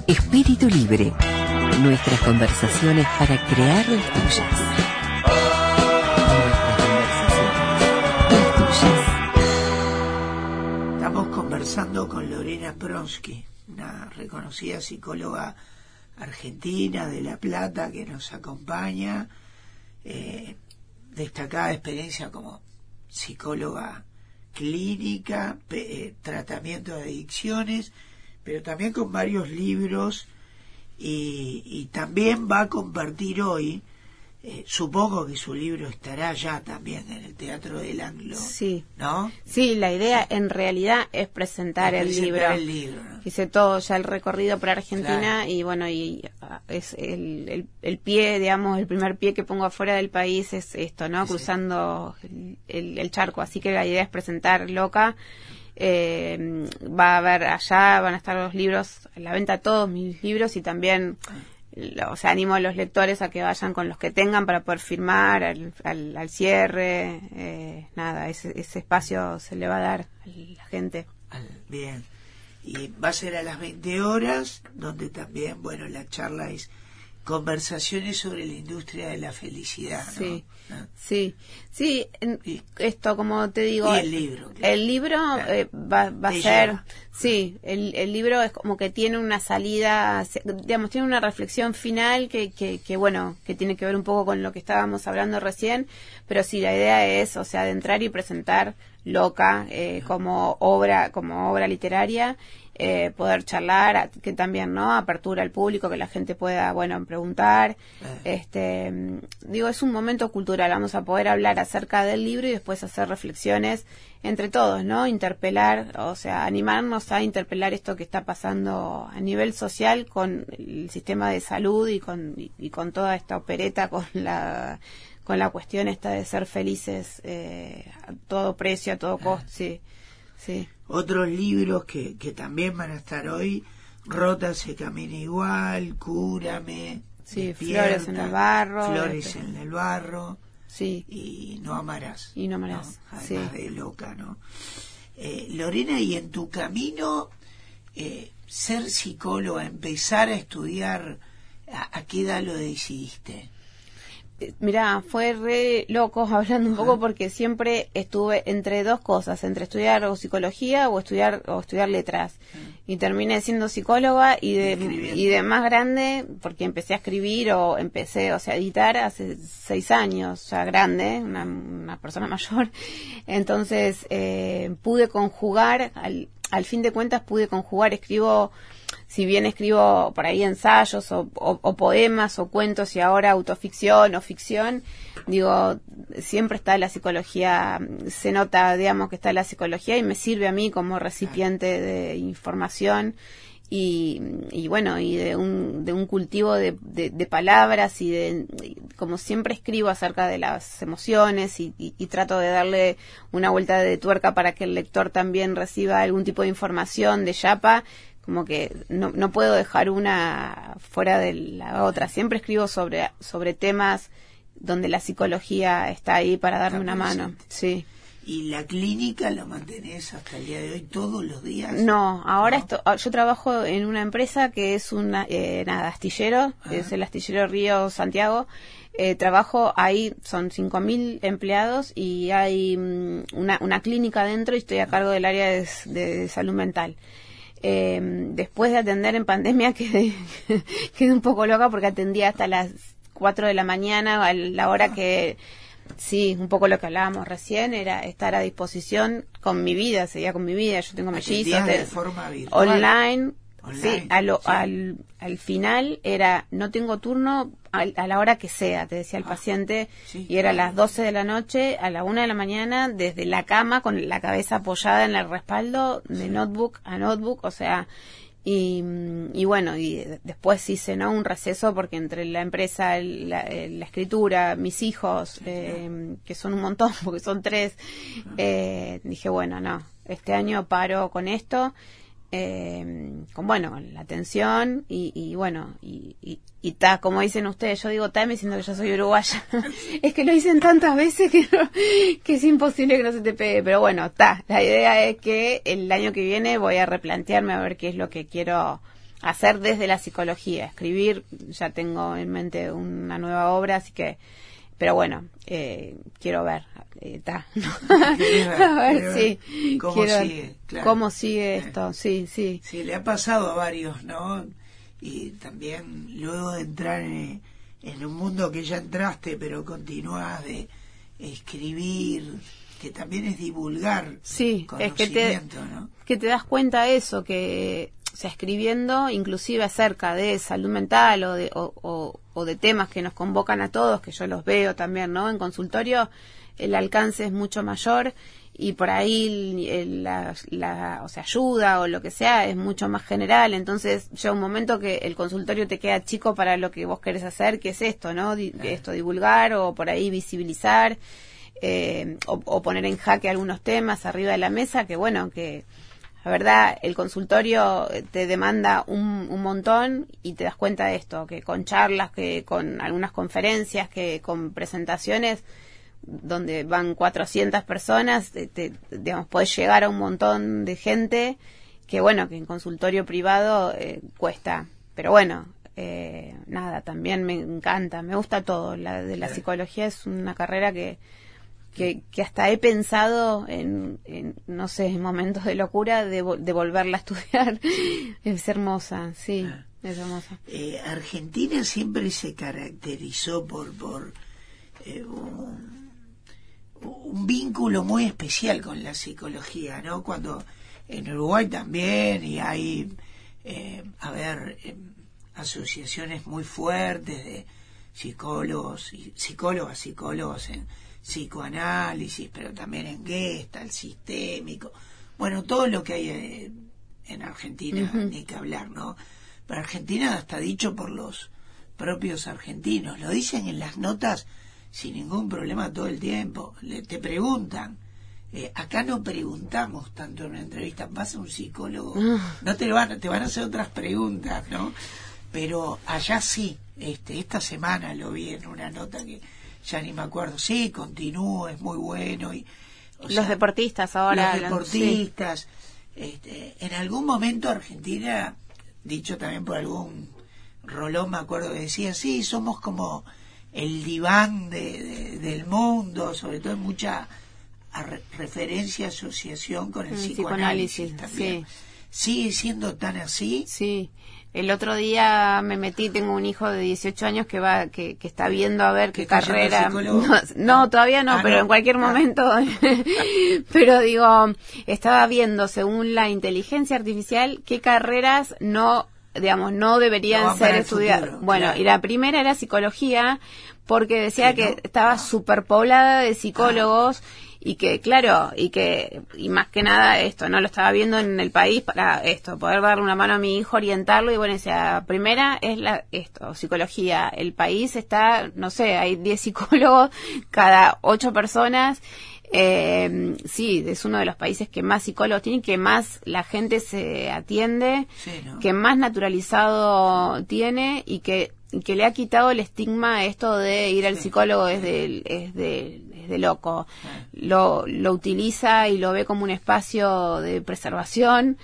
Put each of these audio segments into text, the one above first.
Espíritu Libre. Nuestras conversaciones para crear las tuyas. Estamos conversando con Lorena Pronsky, una reconocida psicóloga argentina de La Plata que nos acompaña, destacada experiencia como psicóloga clínica, tratamiento de adicciones, pero también con varios libros y también va a compartir hoy, supongo que su libro estará ya también en el Teatro del Anglo, sí, ¿no? Sí, la idea en realidad es presentar el libro. ¿No? Hice todo ya el recorrido por Argentina, claro. Y bueno, es el pie, digamos, el primer pie que pongo afuera del país es esto, ¿no? Sí. Cruzando el charco, así que la idea es presentar Loca. Va a haber allá, van a estar los libros, en la venta todos mis libros y también... O sea, animo a los lectores a que vayan con los que tengan para poder firmar al cierre. Nada, ese espacio se le va a dar a la gente. Bien. Y va a ser a las 20 horas, donde también, bueno, la charla es conversaciones sobre la industria de la felicidad, ¿no? Sí, ¿no? Sí. Esto, como te digo... Y el libro. Claro. El libro va a ser... Lleva. Sí, el libro es como que tiene una salida, digamos, tiene una reflexión final que bueno, que tiene que ver un poco con lo que estábamos hablando recién, pero sí, la idea es, o sea, de entrar y presentar Loca como obra literaria, poder charlar, que también, ¿no? Apertura al público, que la gente pueda, bueno, preguntar. Digo, es un momento cultural, vamos a poder hablar acerca del libro y después hacer reflexiones entre todos, ¿no? Interpelar, o sea, animarnos a interpelar esto que está pasando a nivel social con el sistema de salud y con toda esta opereta, con la cuestión esta de ser felices a todo precio, a todo costo, sí. Otros libros que también van a estar hoy: Rota se camina igual, Cúrame, sí, Despierta, Flores en el barro, Flores en el barro, sí, y No amarás, ¿no? Además sí. de Loca, ¿no? Lorena, y en tu camino, ser psicóloga, empezar a estudiar, ¿a qué edad lo decidiste? Mirá, fue re loco hablando un poco porque siempre estuve entre dos cosas, entre estudiar o psicología o estudiar letras. Y terminé siendo psicóloga y de más grande, porque empecé a escribir o sea, a editar hace 6 años, ya grande, una persona mayor. Entonces, pude conjugar, al fin de cuentas pude conjugar, si bien escribo por ahí ensayos o poemas o cuentos y ahora autoficción o ficción, digo, siempre está la psicología, se nota, digamos, que está la psicología y me sirve a mí como recipiente de información y bueno, y de un cultivo de palabras y como siempre escribo acerca de las emociones y trato de darle una vuelta de tuerca para que el lector también reciba algún tipo de información de chapa. Como que no puedo dejar una fuera de la otra. Siempre escribo sobre temas donde la psicología está ahí para darme una mano. Sí. ¿Y la clínica la mantenés hasta el día de hoy todos los días? No, ahora yo trabajo en una empresa que es astillero, es el astillero Río Santiago. Trabajo ahí, son 5.000 empleados y hay una clínica dentro y estoy a cargo del área de salud mental. Después de atender en pandemia quedé un poco loca porque atendía hasta las 4 de la mañana, a la hora que, sí, un poco lo que hablábamos recién, era estar a disposición con mi vida, seguía con mi vida, yo tengo mellizos de forma virtual, online. Sí, al final era, no tengo turno a la hora que sea, te decía el paciente, y era a las 12 de la noche, a la 1 de la mañana, desde la cama, con la cabeza apoyada en el respaldo, de notebook a notebook, o sea, y bueno, y después hice, ¿no?, un receso, porque entre la empresa, la escritura, mis hijos, que son un montón, porque son 3, dije, bueno, no, este año paro con esto, con la atención y bueno, y como dicen ustedes, yo digo me siento que yo soy uruguaya. Es que lo dicen tantas veces que es imposible que no se te pegue, pero bueno, la idea es que el año que viene voy a replantearme a ver qué es lo que quiero hacer desde la psicología. Escribir, ya tengo en mente una nueva obra, así que, pero bueno, quiero ver, a ver, sí, cómo quiero sigue, ver claro. cómo sigue esto, sí. Sí, le ha pasado a varios, ¿no? Y también luego de entrar en un mundo que ya entraste, pero continúas de escribir, que también es divulgar conocimiento, ¿no? Que te das cuenta de eso, que, o sea, escribiendo inclusive acerca de salud mental o de temas que nos convocan a todos, que yo los veo también, ¿no? En consultorio el alcance es mucho mayor y por ahí o sea, ayuda o lo que sea es mucho más general. Entonces llega un momento que el consultorio te queda chico para lo que vos querés hacer, que es esto, ¿no? Esto, divulgar o por ahí visibilizar, o poner en jaque algunos temas arriba de la mesa, que bueno, que la verdad el consultorio te demanda un montón y te das cuenta de esto, que con charlas, que con algunas conferencias, que con presentaciones donde van 400 personas, digamos, podés llegar a un montón de gente que bueno, que en consultorio privado cuesta, pero bueno, nada, también me encanta, me gusta todo. La de la psicología es una carrera que hasta he pensado en no sé, en momentos de locura de volverla a estudiar. Es hermosa, sí, es hermosa. Argentina siempre se caracterizó por un vínculo muy especial con la psicología, ¿no? Cuando en Uruguay también, y hay asociaciones muy fuertes de psicólogos y psicólogas en psicoanálisis, pero también en Gestalt, sistémico, bueno, todo lo que hay en Argentina, ni que hablar, ¿no? Pero Argentina está dicho por los propios argentinos, lo dicen en las notas sin ningún problema todo el tiempo. Te preguntan, acá no preguntamos tanto en una entrevista, vas a un psicólogo, no te van a hacer otras preguntas, ¿no? Pero allá sí, esta semana lo vi en una nota que ya ni me acuerdo, sí, continúo, es muy bueno. Y los deportistas ahora. Los deportistas, en algún momento Argentina, dicho también por algún Rolón, me acuerdo que decía, sí, somos como el diván del mundo, sobre todo en mucha referencia, asociación con el psicoanálisis también. Sí. ¿Sigue siendo tan así? Sí. El otro día me metí, tengo un hijo de 18 años que está viendo a ver qué carrera. No, todavía no, pero en cualquier momento. Pero digo, estaba viendo según la inteligencia artificial qué carreras no deberían ser estudiadas. Bueno, claro. Y la primera era psicología, porque decía que estaba superpoblada de psicólogos. Y que, claro, y más que nada esto, ¿no? Lo estaba viendo en el país para poder darle una mano a mi hijo, orientarlo, y bueno, decía, primera es psicología. El país está, no sé, hay 10 psicólogos cada 8 personas. Sí, es uno de los países que más psicólogos tiene, que más la gente se atiende, que más naturalizado tiene y que le ha quitado el estigma esto de ir al psicólogo es de loco. Lo utiliza y lo ve como un espacio de preservación,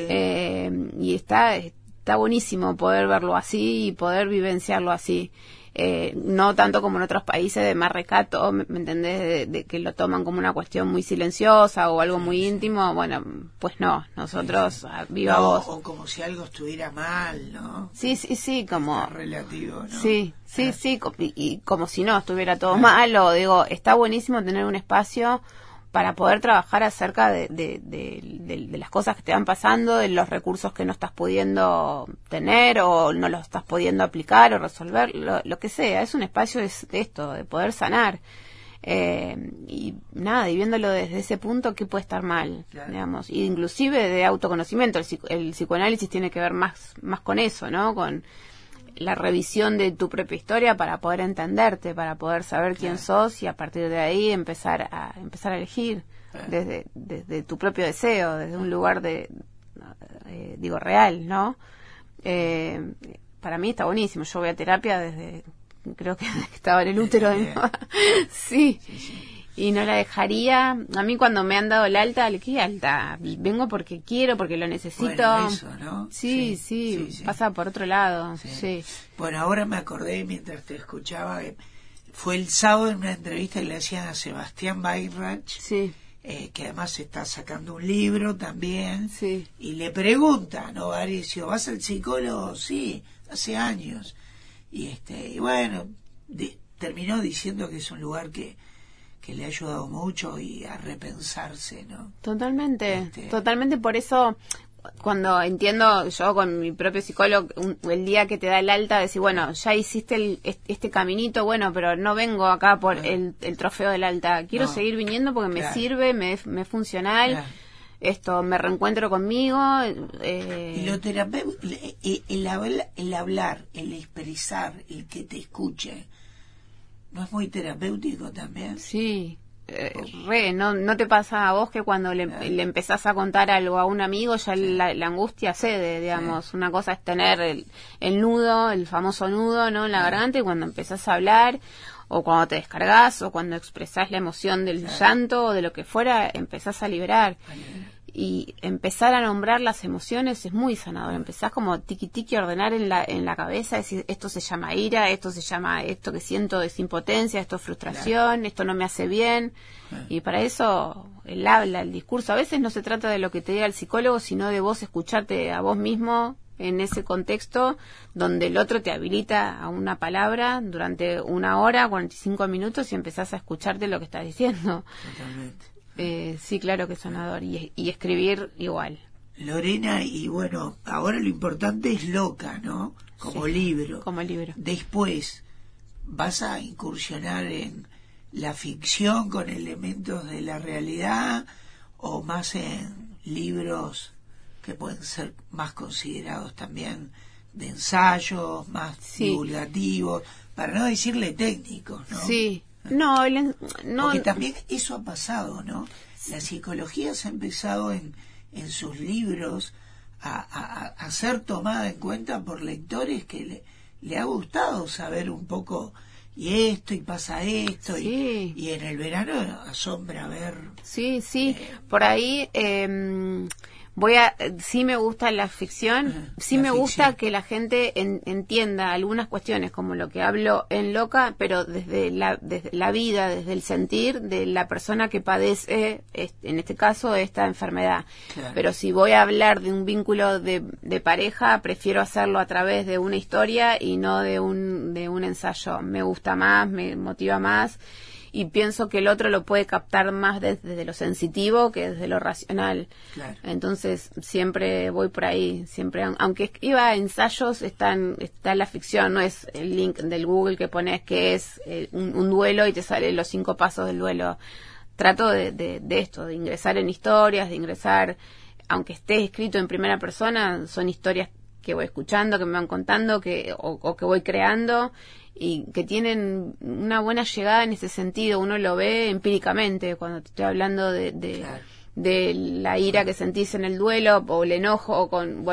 y está buenísimo poder verlo así y poder vivenciarlo así. No tanto como en otros países de más recato, ¿me entendés? De que lo toman como una cuestión muy silenciosa o algo muy íntimo. Bueno, pues no, nosotros, viva voz. O como si algo estuviera mal, ¿no? Sí, como... Está relativo, ¿no? Sí, y como si no estuviera todo mal, o digo, está buenísimo tener un espacio para poder trabajar acerca de las cosas que te van pasando, de los recursos que no estás pudiendo tener o no los estás pudiendo aplicar o resolver, lo que sea. Es un espacio de esto, de poder sanar. Y nada, y viéndolo desde ese punto, ¿qué puede estar mal? Claro. Digamos, y inclusive de autoconocimiento. El psicoanálisis tiene que ver más con eso, ¿no? Con la revisión de tu propia historia para poder entenderte, para poder saber quién sos y a partir de ahí empezar a elegir desde tu propio deseo, desde un lugar real, ¿no? Para mí está buenísimo. Yo voy a terapia creo que estaba en el útero de mi mamá. Sí. y no la dejaría. A mí cuando me han dado el alta, ¿qué alta? Vengo porque quiero, porque lo necesito. Bueno, eso, ¿no? Sí, pasa por otro lado. Sí. Bueno, ahora me acordé mientras te escuchaba, fue el sábado en una entrevista que le hacían a Sebastián Bayrach, que además está sacando un libro también, y le pregunta, ¿no? Varicio, ¿vas al psicólogo? Sí, hace años. Y bueno, terminó diciendo que es un lugar que le ha ayudado mucho y a repensarse, ¿no? Totalmente, totalmente. Por eso, cuando entiendo yo con mi propio psicólogo, el día que te da el alta, decir, bueno, ya hiciste este caminito, bueno, pero no vengo acá por el trofeo del alta. Quiero seguir viniendo porque me sirve, me es funcional. Me reencuentro conmigo. Y lo terapéutico, el hablar, el expresar, el que te escuche, ¿no es muy terapéutico también? Sí, ¿no te pasa a vos que cuando le empezás a contar algo a un amigo ya la angustia cede, digamos? Una cosa es tener el nudo, el famoso nudo, ¿no? En la garganta, y cuando empezás a hablar, o cuando te descargas, o cuando expresás la emoción del llanto o de lo que fuera, empezás a liberar. Y empezar a nombrar las emociones es muy sanador. Empezás como tiqui a ordenar en la cabeza, decir, esto se llama ira, esto se llama, esto que siento es impotencia, esto es frustración, esto no me hace bien. Y para eso el habla, el discurso, a veces no se trata de lo que te diga el psicólogo, sino de vos escucharte a vos mismo en ese contexto donde el otro te habilita a una palabra durante 1 hora, 45 minutos, y empezás a escucharte lo que estás diciendo. Totalmente. Sí, claro que es sanador, y escribir igual. Lorena, y bueno, ahora lo importante es Loca, ¿no? Como libro. Como libro. Después, ¿vas a incursionar en la ficción con elementos de la realidad o más en libros que pueden ser más considerados también de ensayos, más divulgativos, para no decirle técnicos, ¿no? Sí. No, porque también eso ha pasado, ¿no? La psicología se ha empezado en sus libros a ser tomada en cuenta por lectores que le ha gustado saber un poco, y esto, y pasa esto, y en el verano asombra ver. Sí, por ahí sí me gusta la ficción, me gusta que la gente entienda algunas cuestiones, como lo que hablo en Loca, pero desde la vida, desde el sentir de la persona que padece, en este caso, esta enfermedad. Claro. Pero si voy a hablar de un vínculo de pareja, prefiero hacerlo a través de una historia y no de un ensayo. Me gusta más, me motiva más. Y pienso que el otro lo puede captar más desde lo sensitivo que desde lo racional. Claro. Entonces siempre voy por ahí, siempre, aunque escriba ensayos, está la ficción, no es el link del Google que pones que es un duelo y te salen los 5 pasos del duelo. Trato de esto, de ingresar en historias, de ingresar, aunque esté escrito en primera persona, son historias que voy escuchando, que me van contando, o que voy creando, y que tienen una buena llegada en ese sentido. Uno lo ve empíricamente cuando te estoy hablando de la ira que sentís en el duelo, o el enojo,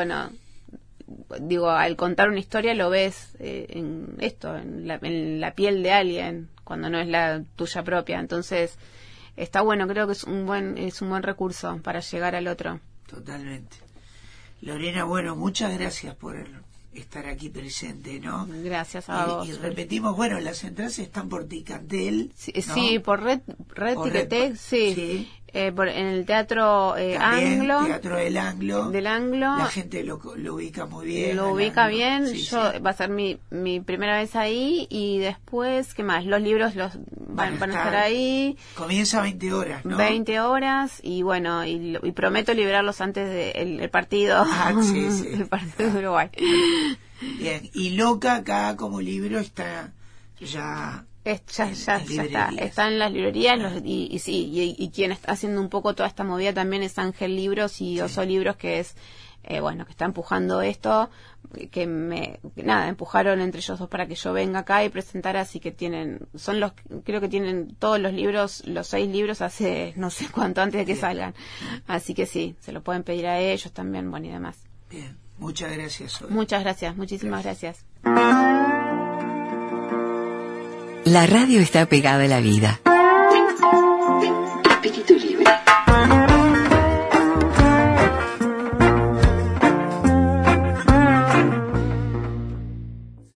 al contar una historia lo ves en la piel de alguien, cuando no es la tuya propia. Entonces está bueno, creo que es un buen recurso para llegar al otro. Totalmente. Lorena, bueno, muchas gracias por estar aquí presente, ¿no? Gracias a vos. Y repetimos, bueno, las entradas están por Ticantel, ¿no? Sí, por Red Ticketek, sí. En el Teatro Anglo. Teatro del Anglo. La gente lo ubica muy bien. Lo ubica bien. Sí, va a ser mi primera vez ahí, y después, ¿qué más? Los libros van a estar ahí. Comienza a 20 horas, ¿no? 20 horas, y bueno, y prometo liberarlos antes del partido. Sí. El partido de Uruguay. Bien, y Loca acá como libro está ya... Ya está. Está en las librerías, y quien está haciendo un poco toda esta movida también es Ángel Libros y Oso Libros, que es que está empujando esto, que empujaron entre ellos dos para que yo venga acá y presentara. Así que creo que tienen todos los libros, los 6 libros, hace no sé cuánto antes de que salgan. Así que sí, se lo pueden pedir a ellos también, y demás. Bien, muchas gracias, Zoe. Muchas gracias, muchísimas gracias. La radio está pegada a la vida.